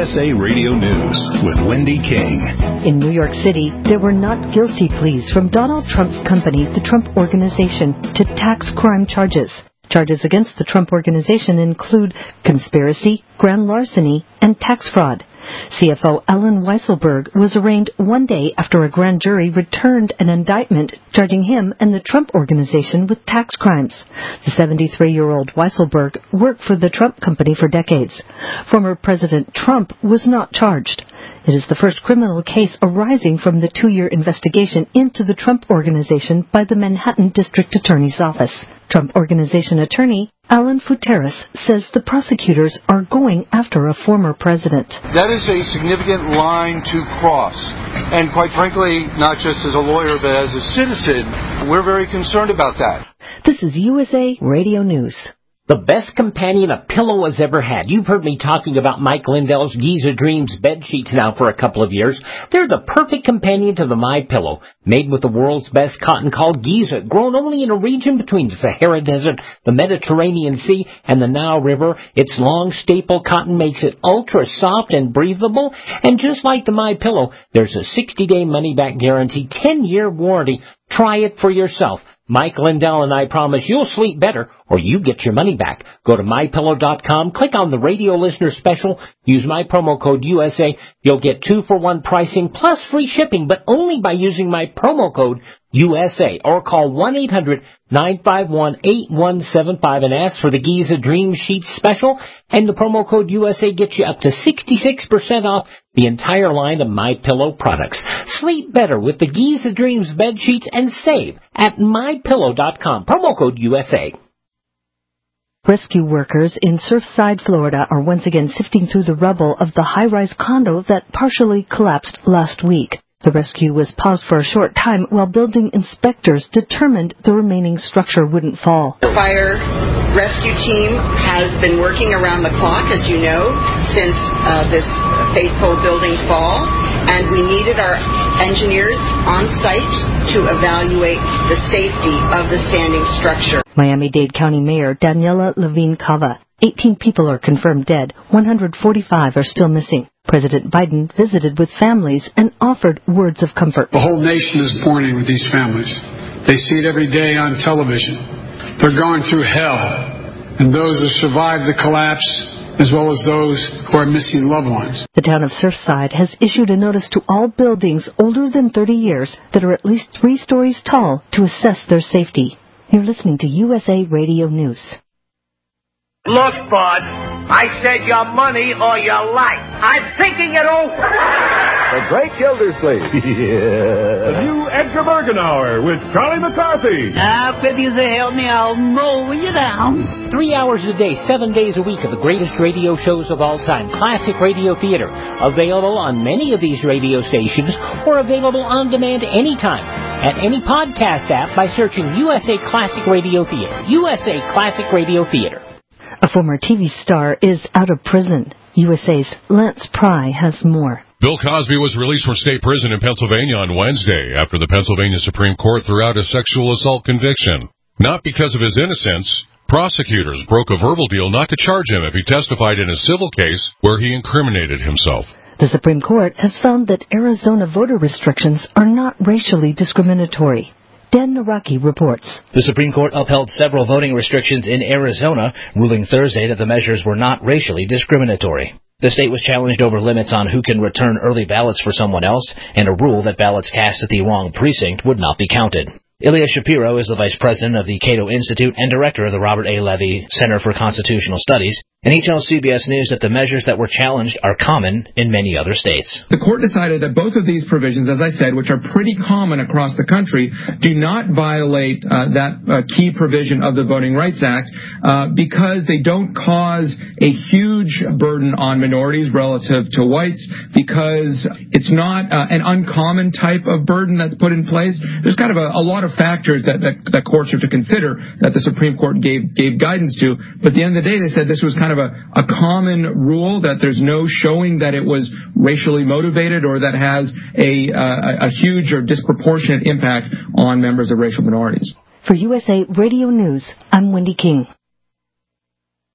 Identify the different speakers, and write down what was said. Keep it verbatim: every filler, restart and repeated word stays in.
Speaker 1: S A Radio News with Wendy King.
Speaker 2: In New York City, there were not guilty pleas from Donald Trump's company, the Trump Organization, to tax crime charges. Charges against the Trump Organization include conspiracy, grand larceny, and tax fraud. C F O Allen Weisselberg was arraigned one day after a grand jury returned an indictment charging him and the Trump Organization with tax crimes. The seventy-three-year-old Weisselberg worked for the Trump Company for decades. Former President Trump was not charged. It is the first criminal case arising from the two-year investigation into the Trump Organization by the Manhattan District Attorney's Office. Trump Organization attorney Alan Futeris says the prosecutors are going after a former president.
Speaker 3: That is a significant line to cross. And quite frankly, not just as a lawyer, but as a citizen, we're very concerned about that.
Speaker 2: This is U S A Radio News.
Speaker 4: The best companion a pillow has ever had. You've heard me talking about Mike Lindell's Giza Dreams bed sheets now for a couple of years. They're the perfect companion to the MyPillow. Made with the world's best cotton called Giza, grown only in a region between the Sahara Desert, the Mediterranean Sea, and the Nile River. Its long staple cotton makes it ultra soft and breathable. And just like the MyPillow, there's a sixty-day money-back guarantee, ten-year warranty. Try it for yourself. Mike Lindell and I promise you'll sleep better or you get your money back. Go to my pillow dot com, click on the radio listener special, use my promo code U S A. You'll get two for one pricing plus free shipping, but only by using my promo code U S A, or call one eight hundred nine five one eight one seven five and ask for the Giza Dream Sheets special, and the promo code U S A gets you up to sixty-six percent off the entire line of MyPillow products. Sleep better with the Giza Dreams bed sheets and save at my pillow dot com, promo code U S A.
Speaker 2: Rescue workers in Surfside, Florida are once again sifting through the rubble of the high-rise condo that partially collapsed last week. The rescue was paused for a short time while building inspectors determined the remaining structure wouldn't fall.
Speaker 5: The fire rescue team has been working around the clock, as you know, since uh, this fateful building fall, and we needed our engineers on site to evaluate the safety of the standing structure.
Speaker 2: Miami-Dade County Mayor Daniela Levine Cava. eighteen people are confirmed dead. one hundred forty-five are still missing. President Biden visited with families and offered words of comfort.
Speaker 6: The whole nation is mourning with these families. They see it every day on television. They're going through hell. And those who survived the collapse, as well as those who are missing loved ones.
Speaker 2: The town of Surfside has issued a notice to all buildings older than thirty years that are at least three stories tall to assess their safety. You're listening to U S A Radio News.
Speaker 7: Look, bud, I said your money or your life. I'm thinking it over.
Speaker 8: The Great Gildersleeve. Yeah. The new Edgar Bergen Hour with Charlie McCarthy.
Speaker 9: Now, if you say help me, I'll mow you down.
Speaker 4: Three hours a day, seven days a week of the greatest radio shows of all time. Classic Radio Theater. Available on many of these radio stations or available on demand anytime at any podcast app by searching U S A Classic Radio Theater. U S A Classic Radio Theater.
Speaker 2: A former T V star is out of prison. U S A's Lance Pry has more.
Speaker 10: Bill Cosby was released from state prison in Pennsylvania on Wednesday after the Pennsylvania Supreme Court threw out a sexual assault conviction. Not because of his innocence. Prosecutors broke a verbal deal not to charge him if he testified in a civil case where he incriminated himself.
Speaker 2: The Supreme Court has found that Arizona voter restrictions are not racially discriminatory. Dan Naraki reports.
Speaker 11: The Supreme Court upheld several voting restrictions in Arizona, ruling Thursday that the measures were not racially discriminatory. The state was challenged over limits on who can return early ballots for someone else and a rule that ballots cast at the wrong precinct would not be counted. Ilya Shapiro is the vice president of the Cato Institute and director of the Robert A. Levy Center for Constitutional Studies, and he tells C B S News that the measures that were challenged are common in many other states.
Speaker 12: The court decided that both of these provisions, as I said, which are pretty common across the country, do not violate uh, that uh, key provision of the Voting Rights Act uh, because they don't cause a huge burden on minorities relative to whites, because it's not uh, an uncommon type of burden that's put in place. There's kind of a, a lot of factors that, that, that courts are to consider that the Supreme Court gave gave guidance to. But at the end of the day, they said this was kind of a, a common rule, that there's no showing that it was racially motivated or that has a, uh, a huge or disproportionate impact on members of racial minorities.
Speaker 2: For U S A Radio News, I'm Wendy King.